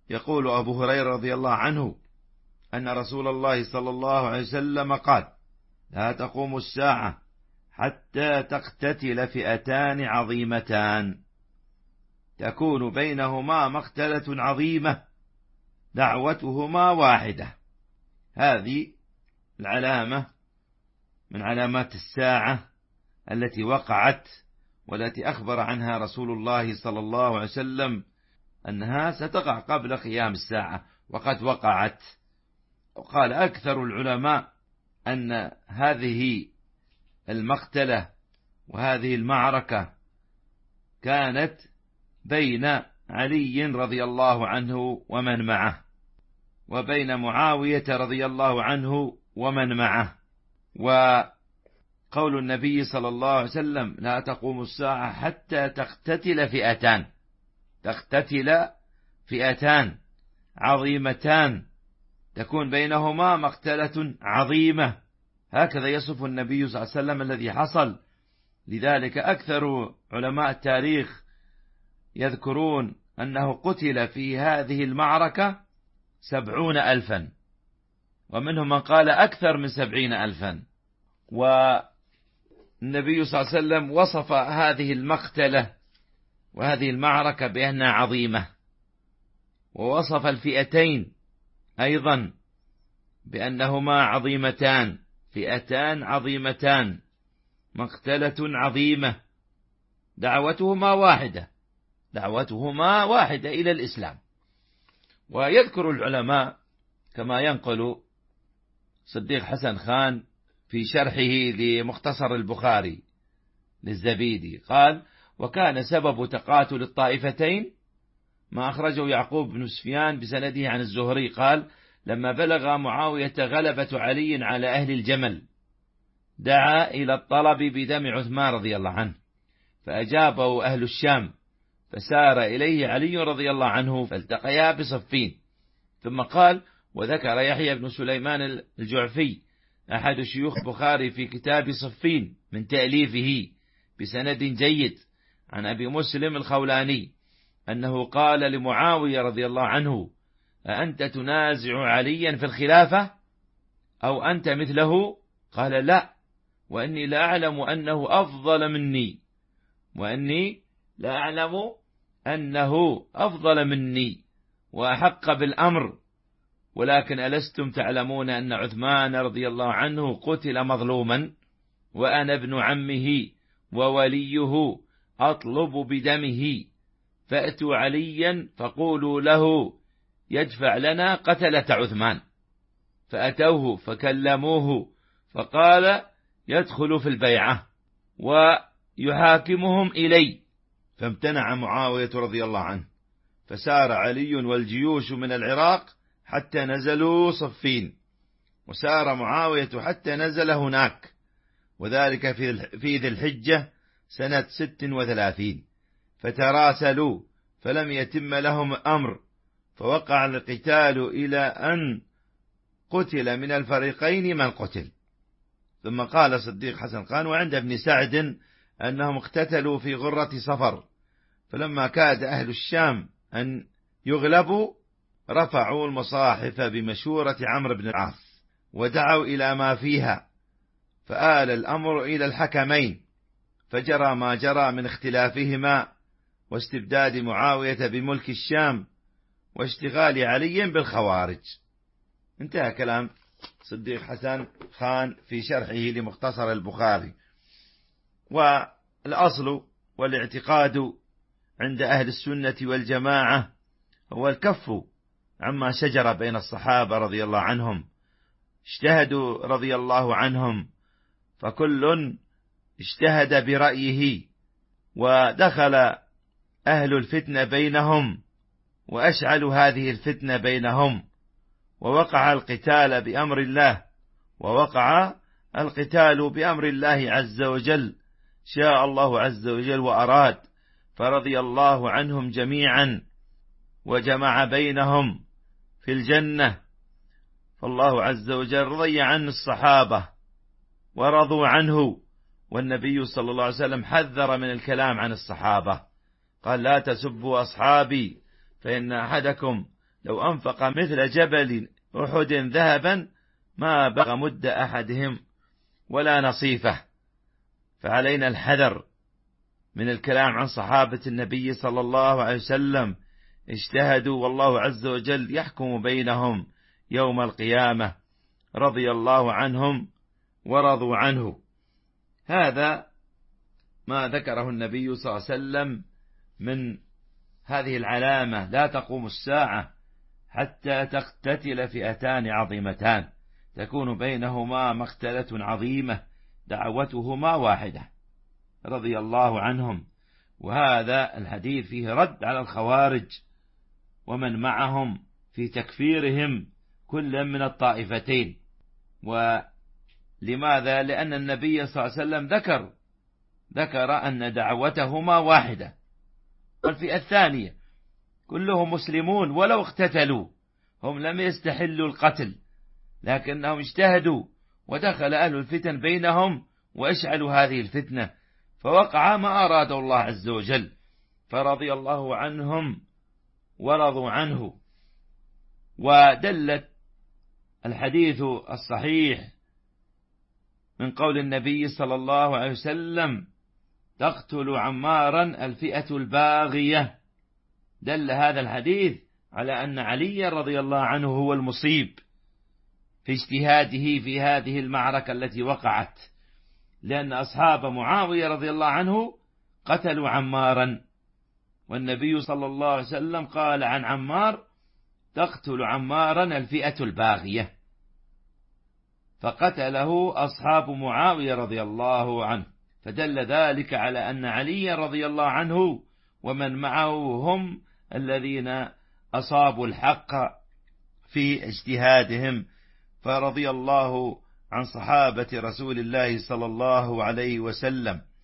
يقول أبو هريرة رضي الله عنه أن رسول الله صلى الله عليه وسلم قال: لا تقوم الساعة حتى تقتتل فئتان عظيمتان تكون بينهما مقتلة عظيمة دعوتهما واحدة. هذه العلامة من علامات الساعة التي وقعت والتي أخبر عنها رسول الله صلى الله عليه وسلم أنها ستقع قبل قيام الساعة، وقد وقعت. وقال أكثر العلماء أن هذه المقتلة وهذه المعركة كانت بين علي رضي الله عنه ومن معه، وبين معاوية رضي الله عنه ومن معه. وقول النبي صلى الله عليه وسلم: لا تقوم الساعة حتى تقتتل فئتان عظيمتان تكون بينهما مقتلة عظيمة. هكذا يصف النبي صلى الله عليه وسلم الذي حصل. لذلك أكثر علماء التاريخ يذكرون أنه قتل في هذه المعركة 70,000، ومنهم من قال أكثر من 70,000. والنبي صلى الله عليه وسلم وصف هذه المقتلة وهذه المعركة بأنها عظيمة، ووصف الفئتين أيضا بأنهما عظيمتان، فئتان عظيمتان، مقتلة عظيمة، دعوتهما واحدة إلى الإسلام. ويذكر العلماء كما ينقل صديق حسن خان في شرحه لمختصر البخاري للزبيدي قال: وكان سبب تقاتل الطائفتين ما أخرجه يعقوب بن سفيان بسنده عن الزهري قال: لما بلغ معاوية غلبة علي على أهل الجمل دعا إلى الطلب بدم عثمان رضي الله عنه، فأجابه أهل الشام، فسار إليه علي رضي الله عنه فالتقيا بصفين. ثم قال: وذكر يحيى بن سليمان الجعفي أحد شيوخ بخاري في كتاب صفين من تأليفه بسند جيد عن أبي مسلم الخولاني أنه قال لمعاوية رضي الله عنه: أأنت تنازع عليا في الخلافة أو أنت مثله؟ قال: لا، وإني لا أعلم أنه أفضل مني وأحق بالأمر، ولكن ألستم تعلمون أن عثمان رضي الله عنه قتل مظلوما، وأنا ابن عمه ووليه أطلب بدمه، فأتوا عليا فقولوا له يدفع لنا قتلة عثمان. فأتوه فكلموه فقال: يدخل في البيعة ويحاكمهم إلي. فامتنع معاوية رضي الله عنه، فسار علي والجيوش من العراق حتى نزلوا صفين، وسار معاوية حتى نزل هناك، وذلك في ذي الحجة سنة 36. فتراسلوا فلم يتم لهم أمر، فوقع القتال إلى أن قتل من الفريقين من قتل. ثم قال صديق حسن خان: وعند ابن سعد أنهم اقتتلوا في غرة صفر، فلما كاد أهل الشام أن يغلبوا رفعوا المصاحف بمشورة عمرو بن العاص ودعوا إلى ما فيها، فآل الأمر إلى الحكمين، فجرى ما جرى من اختلافهما واستبداد معاوية بملك الشام واشتغال علي بالخوارج. انتهى كلام صديق حسن خان في شرحه لمختصر البخاري. والأصل والاعتقاد عند أهل السنة والجماعة هو الكف عما شجر بين الصحابة رضي الله عنهم، اجتهدوا رضي الله عنهم، فكل اجتهد برأيه، ودخل أهل الفتنة بينهم وأشعلوا هذه الفتنة بينهم، ووقع القتال بأمر الله عز وجل، شاء الله عز وجل وأراد، فرضي الله عنهم جميعا وجمع بينهم في الجنة. فالله عز وجل رضي عن الصحابة ورضوا عنه، والنبي صلى الله عليه وسلم حذر من الكلام عن الصحابة، قال: لا تسبوا أصحابي فإن أحدكم لو أنفق مثل جبل أحد ذهبا ما بلغ مد أحدهم ولا نصيفه. فعلينا الحذر من الكلام عن صحابة النبي صلى الله عليه وسلم اجتهدوا والله عز وجل يحكم بينهم يوم القيامة، رضي الله عنهم ورضوا عنه. هذا ما ذكره النبي صلى الله عليه وسلم من هذه العلامة: لا تقوم الساعة حتى تقتتل فئتان عظيمتان تكون بينهما مقتلة عظيمة دعوتهما واحدة، رضي الله عنهم. وهذا الحديث فيه رد على الخوارج ومن معهم في تكفيرهم كل من الطائفتين. ولماذا؟ لأن النبي صلى الله عليه وسلم ذكر أن دعوتهما واحدة. والفئة الثانية كلهم مسلمون ولو اقتتلوا، هم لم يستحلوا القتل لكنهم اجتهدوا، ودخل أهل الفتن بينهم واشعلوا هذه الفتنة، فوقع ما أراد الله عز وجل، فرضي الله عنهم ورضوا عنه. ودلت الحديث الصحيح من قول النبي صلى الله عليه وسلم: تقتل عمارا الفئة الباغية. دل هذا الحديث على أن علي رضي الله عنه هو المصيب في اجتهاده في هذه المعركة التي وقعت، لأن أصحاب معاوية رضي الله عنه قتلوا عمارا، والنبي صلى الله عليه وسلم قال عن عمار: تقتل عمارا الفئة الباغية، فقتله أصحاب معاوية رضي الله عنه. فدل ذلك على أن علي رضي الله عنه ومن معه هم الذين أصابوا الحق في اجتهادهم. فرضي الله عن صحابة رسول الله صلى الله عليه وسلم.